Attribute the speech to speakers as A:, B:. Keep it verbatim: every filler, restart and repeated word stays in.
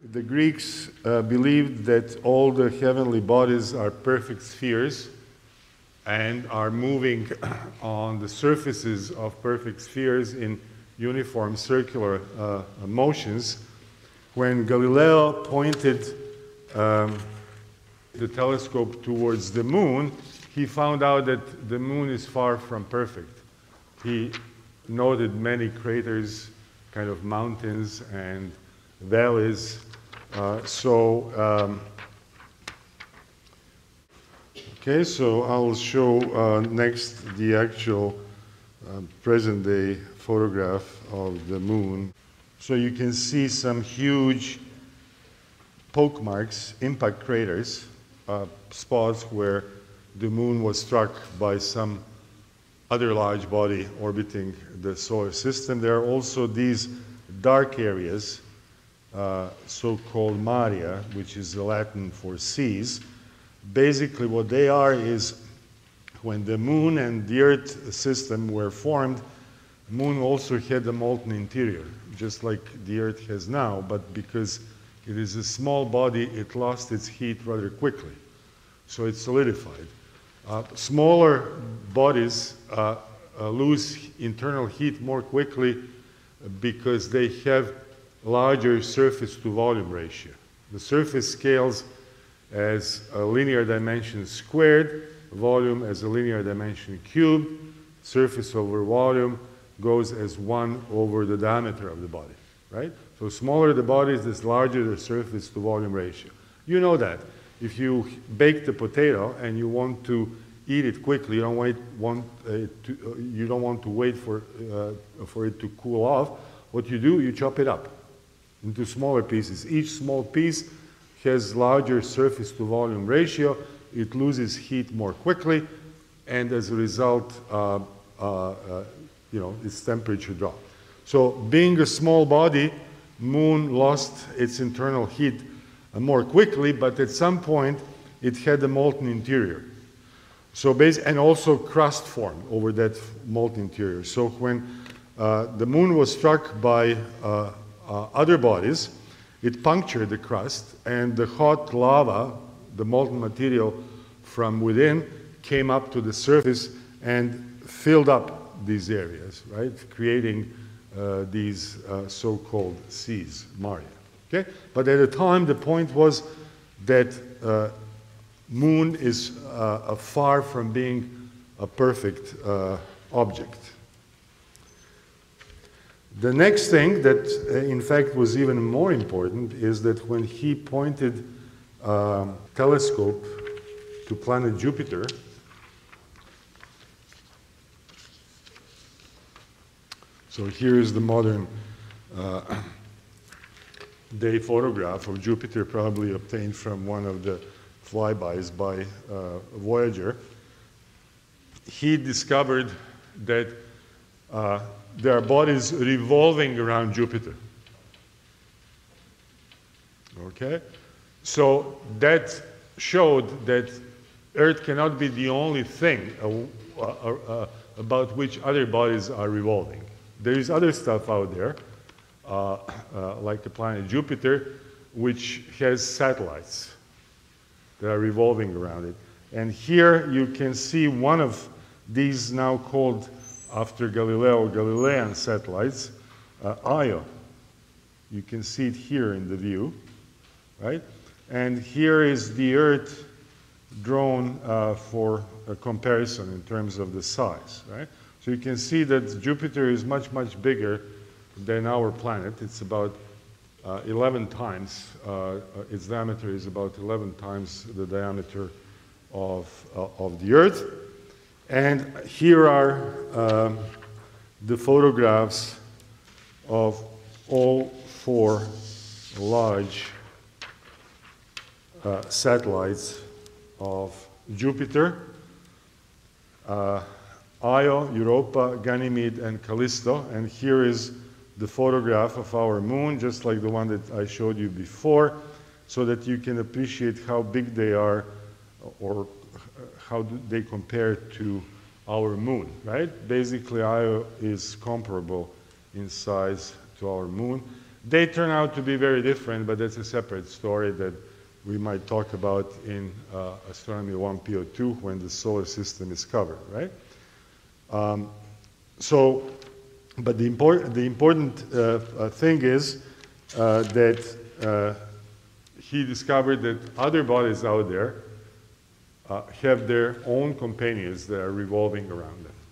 A: The Greeks uh, believed that all the heavenly bodies are perfect spheres and are moving on the surfaces of perfect spheres in uniform circular uh, motions. When Galileo pointed um, the telescope towards the moon, he found out that the moon is far from perfect. He noted many craters, kind of mountains and valleys. Uh, so, um, okay, so I'll show uh, next the actual uh, present-day photograph of the moon. So you can see some huge poke marks, impact craters, uh, spots where the moon was struck by some other large body orbiting the solar system. There are also these dark areas, uh, so-called maria, which is the Latin for seas. Basically what they are is when the moon and the Earth system were formed, the moon also had a molten interior, just like the Earth has now, but because it is a small body, it lost its heat rather quickly. So it solidified. Uh, smaller bodies uh, uh, lose internal heat more quickly because they have larger surface to volume ratio. The surface scales as a linear dimension squared, volume as a linear dimension cubed, surface over volume goes as one over the diameter of the body, right? So smaller the bodies, the larger the surface to volume ratio. You know that. If you bake the potato and you want to eat it quickly, you don't, wait, want, uh, to, uh, you don't want to wait for, uh, for it to cool off, what you do, you chop it up into smaller pieces. Each small piece has larger surface to volume ratio, it loses heat more quickly, and as a result, uh, uh, uh, you know, its temperature drops. So being a small body, moon lost its internal heat uh, more quickly, but at some point it had a molten interior. So base, and also crust formed over that molten interior. So when uh, the moon was struck by uh, uh, other bodies, it punctured the crust, and the hot lava, the molten material from within, came up to the surface and filled up these areas, right? Creating uh, these uh, so-called seas, maria. Okay? But at the time, the point was that uh, moon is uh, far from being a perfect uh, object. The next thing that, uh, in fact, was even more important is that when he pointed a um, telescope to planet Jupiter, so here is the modern uh, day photograph of Jupiter, probably obtained from one of the flybys by uh, Voyager. He discovered that uh, there are bodies revolving around Jupiter. Okay? So that showed that Earth cannot be the only thing uh, uh, uh, about which other bodies are revolving. There is other stuff out there, uh, uh, like the planet Jupiter, which has satellites that are revolving around it. And here you can see one of these, now called after Galileo, Galilean satellites, uh, Io. You can see it here in the view, right? And here is the Earth drawn uh, for a comparison in terms of the size, right? So you can see that Jupiter is much, much bigger than our planet. It's about uh, eleven times, uh, its diameter is about eleven times the diameter of, uh, of the Earth. And here are um, the photographs of all four large uh, satellites of Jupiter, uh, Io, Europa, Ganymede, and Callisto. And here is the photograph of our moon, just like the one that I showed you before, so that you can appreciate how big they are, or how do they compare to our moon, right? Basically, Io is comparable in size to our moon. They turn out to be very different, but that's a separate story that we might talk about in uh, Astronomy one P O two when the solar system is covered, right? Um, so, but the, import, the important uh, uh, thing is uh, that uh, he discovered that other bodies out there uh, have their own companions that are revolving around them.